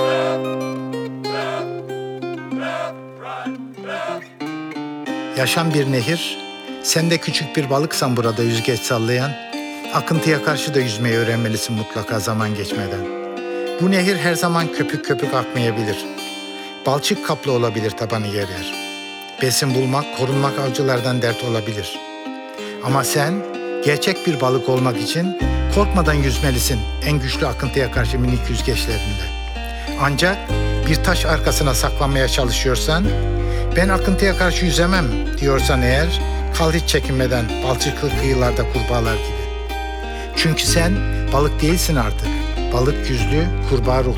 Yaşam bir nehir, sen de küçük bir balıksan burada yüzgeç sallayan, akıntıya karşı da yüzmeyi öğrenmelisin mutlaka zaman geçmeden. Bu nehir her zaman köpük köpük akmayabilir. Balçık kaplı olabilir tabanı yer yer. Besin bulmak, korunmak avcılardan dert olabilir. Ama sen gerçek bir balık olmak için korkmadan yüzmelisin en güçlü akıntıya karşı minik yüzgeçlerinde. Ancak bir taş arkasına saklanmaya çalışıyorsan, ben akıntıya karşı yüzemem diyorsan eğer, kal hiç çekinmeden balçıklı kıyılarda kurbağalar gibi. Çünkü sen balık değilsin artık. Balık yüzlü, kurbağa ruhlu